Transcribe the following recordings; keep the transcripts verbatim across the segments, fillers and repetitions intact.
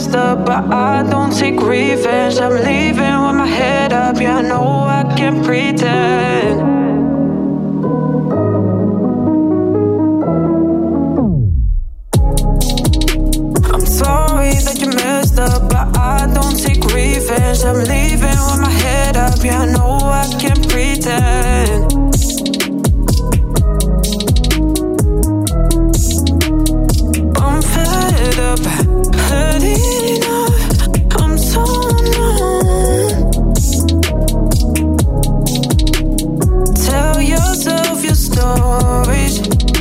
messed up, but I don't take revenge. I'm leaving with my head up, yeah, I know I can't pretend. I'm sorry that you messed up, but I don't take revenge. I'm leaving with my head up, yeah, I know I can't pretend. Had enough, I'm so numb. Tell yourself your stories.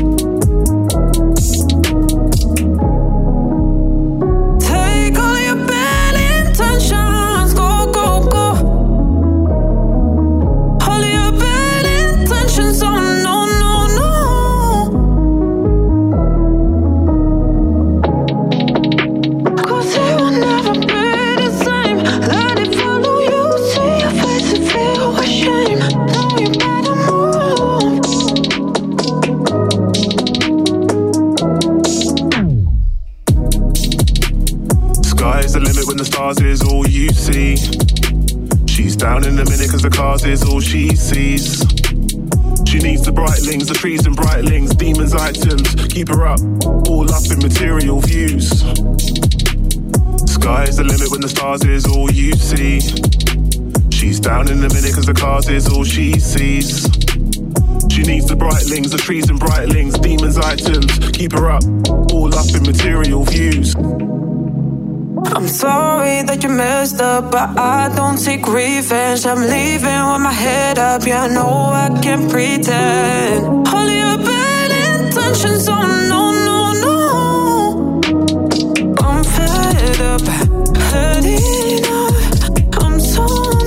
Take all your bad intentions, go, go, go. All your bad intentions, oh no, no, no. Is all you see. She's down in a minute cause the cars is all she sees. She needs the brightlings, the trees and brightlings, demons, items, keep her up, all up in material views. Sky's the limit when the stars is all you see. She's down in a minute cause the cars is all she sees. She needs the brightlings, the trees and brightlings, demons, items, keep her up, all up in material views. I'm sorry that you messed up, but I don't take revenge. I'm leaving with my head up, yeah, I know I can't pretend. All your bad intentions, oh no, no, no. I'm fed up, had enough, I'm so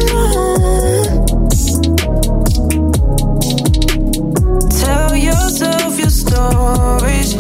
numb. Tell yourself your stories.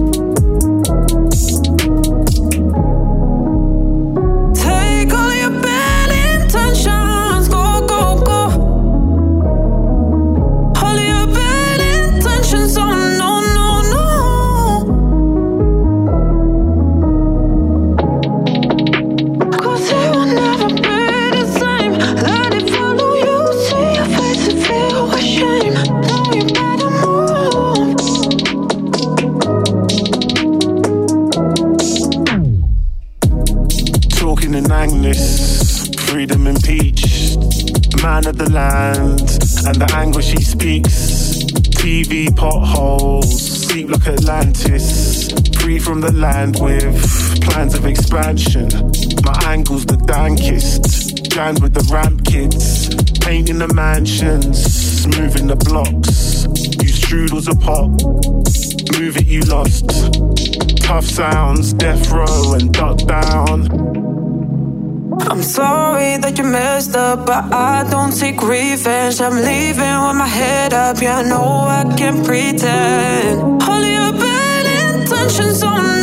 Freedom impeached, man of the land, and the anguish he speaks. T V potholes, sleep like Atlantis, free from the land with plans of expansion. My angle's the dankest, jammed with the ramp kids, painting the mansions, moving the blocks. You strudels a pop, move it you lost. Tough sounds, death row and duck down. I'm sorry that you messed up, but I don't take revenge. I'm leaving with my head up, yeah, I know I can't pretend. All your bad intentions, oh no.